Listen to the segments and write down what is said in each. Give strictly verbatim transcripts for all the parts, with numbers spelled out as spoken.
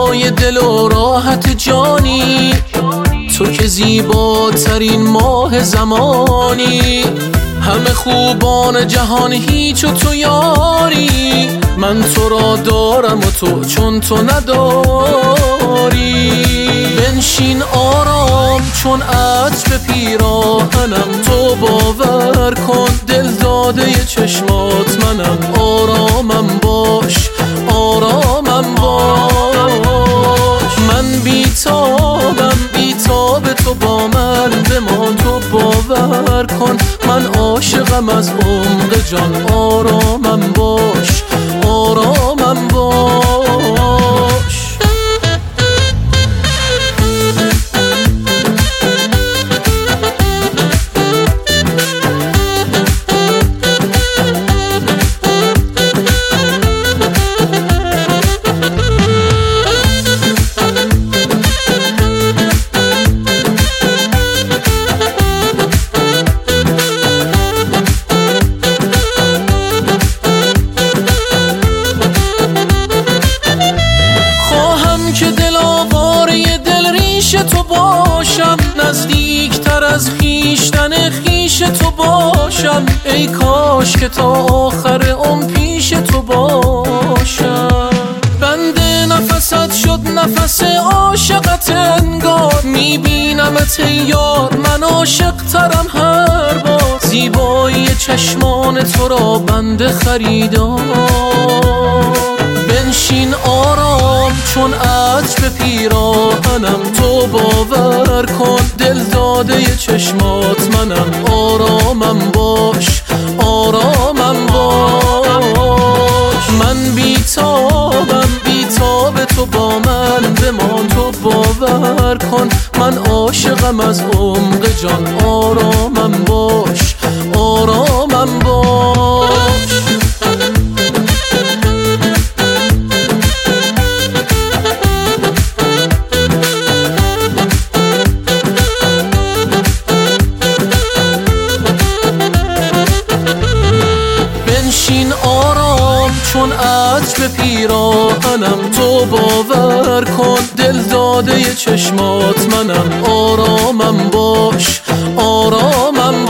زیبای دل و راحت جانی، تو که زیباترین ماه زمانی. همه خوبان جهان هیچ و تو یاری، من تو را دارم و تو چون تو نداری. بنشین آرام چون عطر به پیراهنم، تو باور کن دل داده چشمات منم. آرامم باش آرامم باش، من بیتابم بیتاب تو با من بمان. تو باور کن من عاشقم از عمق جان. آرامم باش آرامم باش. تو باشم نزدیکتر از خیشتن خیش تو باشم. ای کاش که تا آخر عمر پیش تو باشم. بنده نفست شد نفس عاشقت انگار، میبینمت ای یار من عاشق ترم هر بار. زیبایی چشمان تو را بنده خریدار، بنشین آرام چون عطر به پیراهنم. تو باور کن دل داده چشمات منم. آرامم باش آرامم باش، من بیتابم بیتاب تو با من بمان. تو باور کن من عاشقم از عمق جان. آرامم باش آرامم باش. بنشین آرام چون عطر به پیراهنم. تو باور کن دل داده چشمات منم. آرامم باش آرامم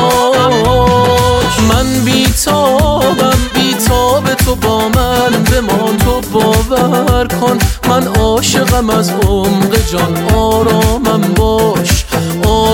باش، من بیتابم بیتاب تو با من بمان. تو باور کن من عاشقم از عمق جان. آرامم باش آرامم